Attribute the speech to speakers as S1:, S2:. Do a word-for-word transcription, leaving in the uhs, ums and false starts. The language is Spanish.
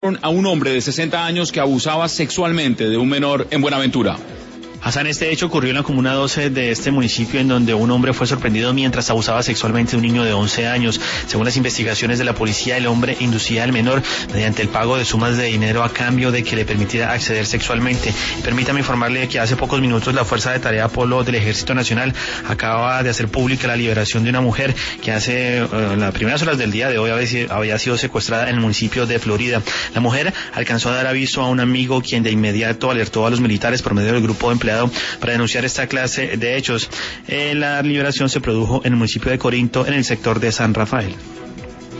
S1: A un hombre de sesenta años que abusaba sexualmente de un menor en Buenaventura.
S2: Hassan, este hecho ocurrió en la comuna doce de este municipio, en donde un hombre fue sorprendido mientras abusaba sexualmente de un niño de once años. Según las investigaciones de la policía, el hombre inducía al menor mediante el pago de sumas de dinero a cambio de que le permitiera acceder sexualmente. Y permítame informarle que hace pocos minutos la Fuerza de Tarea Polo del Ejército Nacional acaba de hacer pública la liberación de una mujer que hace uh, en las primeras horas del día de hoy había, había sido secuestrada en el municipio de Florida. La mujer alcanzó a dar aviso a un amigo, quien de inmediato alertó a los militares por medio del grupo de empleados para denunciar esta clase de hechos. Eh, la liberación se produjo en el municipio de Corinto, en el sector de San Rafael.